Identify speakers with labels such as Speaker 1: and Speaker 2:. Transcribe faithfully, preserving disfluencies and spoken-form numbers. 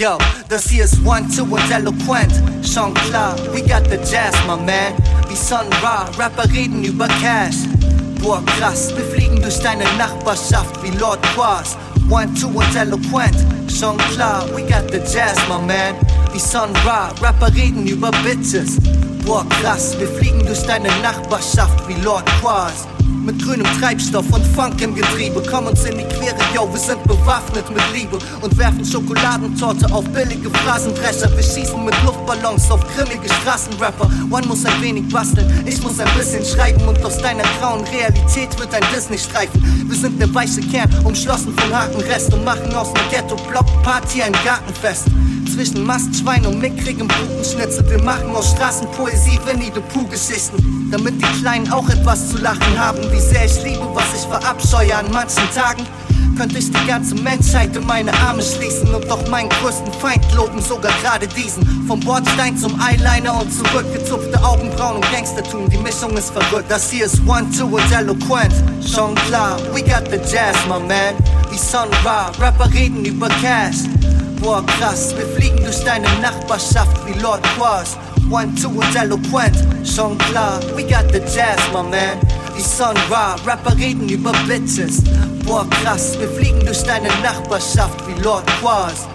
Speaker 1: Yo, das hier ist One, Two und eloquent. Schon klar, we got the jazz, my man. Wie Sun Ra, Rapper reden über Cash. Boah, krass, wir fliegen durch deine Nachbarschaft wie Lord Quas. One, Two und eloquent. Schon klar, we got the jazz, my man. Wie Sun Ra, Rapper reden über Bitches. Boah, krass, wir fliegen durch deine Nachbarschaft wie Lord Quas. Mit grünem Treibstoff und Funk im Getriebe. Komm uns in die Quere, yo, wir sind bewaffnet mit Liebe. Und werfen Schokoladentorte auf billige Phrasendrescher. Wir schießen mit Luftballons auf grimmige Straßenrapper. One muss ein wenig basteln, ich muss ein bisschen schreiben. Und aus deiner grauen Realität wird ein Disney-Streifen. Wir sind der weiche Kern, umschlossen von harten Rest. Und machen aus dem Ghetto-Block-Party ein Gartenfest. Zwischen Mastschwein und mickrigem Buchenschnitzel. Wir machen aus Straßenpoesie Winnie-the-Pooh-Geschichten. Damit die Kleinen auch etwas zu lachen haben. Wie sehr ich liebe, was ich verabscheue an manchen Tagen. Könnte ich die ganze Menschheit in meine Arme schließen und doch meinen größten Feind loben, sogar gerade diesen. Vom Bordstein zum Eyeliner und zurück, gezupfte Augenbrauen und Gangstertum, die Mischung ist verrückt. Das hier ist One, Two und eloquent. Schon klar, we got the jazz, my man. Wie Sun Ra, Rapper reden über Cash. Boah, krass, wir fliegen durch deine Nachbarschaft wie Lord Quas. One, Two und eloquent. Schon klar, we got the jazz, my man. Wie Sun Ra, Rapper reden über Bitches. Boah, krass, wir fliegen durch deine Nachbarschaft wie Lord Quas.